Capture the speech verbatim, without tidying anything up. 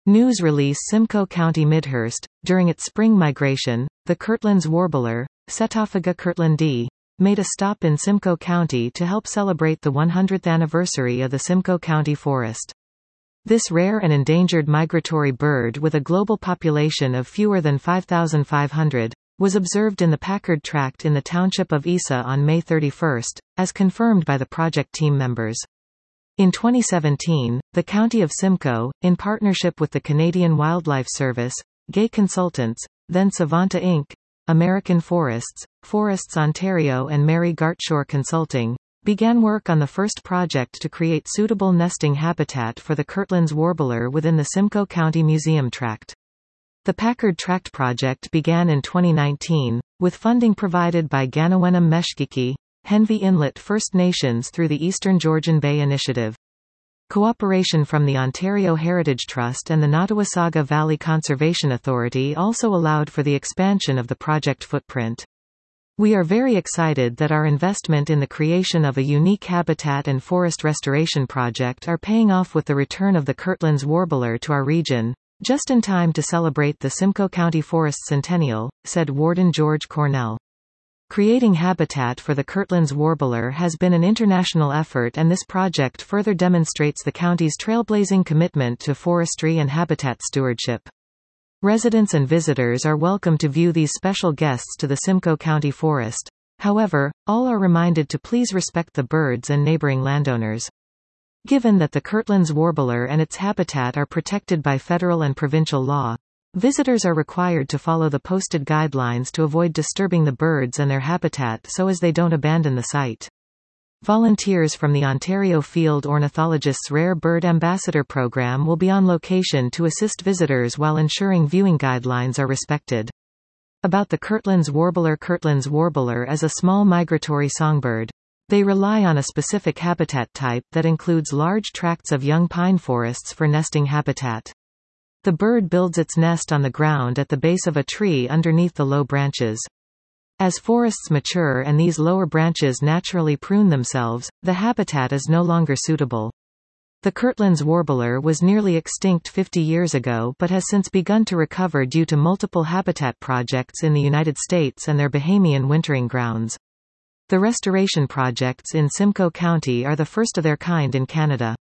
News release Simcoe County Midhurst. During its spring migration, the Kirtland's warbler, Setophaga kirtlandi, made a stop in Simcoe County to help celebrate the one hundredth anniversary of the Simcoe County Forest. This rare and endangered migratory bird, with a global population of fewer than five thousand five hundred, was observed in the Packard Tract in the township of Isa on May thirty-first, as confirmed by the project team members. In twenty seventeen, the County of Simcoe, in partnership with the Canadian Wildlife Service, Gay Consultants, then Savanta Incorporated, American Forests, Forests Ontario and Mary Gartshore Consulting, began work on the first project to create suitable nesting habitat for the Kirtland's warbler within the Simcoe County Museum Tract. The Packard Tract project began in twenty nineteen, with funding provided by Ganawenham Meshkiki, Henvey Inlet First Nations through the Eastern Georgian Bay Initiative. Cooperation from the Ontario Heritage Trust and the Nottawasaga Valley Conservation Authority also allowed for the expansion of the project footprint. We are very excited that our investment in the creation of a unique habitat and forest restoration project are paying off with the return of the Kirtland's warbler to our region, just in time to celebrate the Simcoe County Forest Centennial, said Warden George Cornell. Creating habitat for the Kirtland's warbler has been an international effort, and this project further demonstrates the county's trailblazing commitment to forestry and habitat stewardship. Residents and visitors are welcome to view these special guests to the Simcoe County Forest. However, all are reminded to please respect the birds and neighboring landowners. Given that the Kirtland's warbler and its habitat are protected by federal and provincial law, visitors are required to follow the posted guidelines to avoid disturbing the birds and their habitat so as they don't abandon the site. Volunteers from the Ontario Field Ornithologists' Rare Bird Ambassador Program will be on location to assist visitors while ensuring viewing guidelines are respected. About the Kirtland's warbler. Kirtland's warbler is a small migratory songbird. They rely on a specific habitat type that includes large tracts of young pine forests for nesting habitat. The bird builds its nest on the ground at the base of a tree underneath the low branches. As forests mature and these lower branches naturally prune themselves, the habitat is no longer suitable. The Kirtland's warbler was nearly extinct fifty years ago but has since begun to recover due to multiple habitat projects in the United States and their Bahamian wintering grounds. The restoration projects in Simcoe County are the first of their kind in Canada.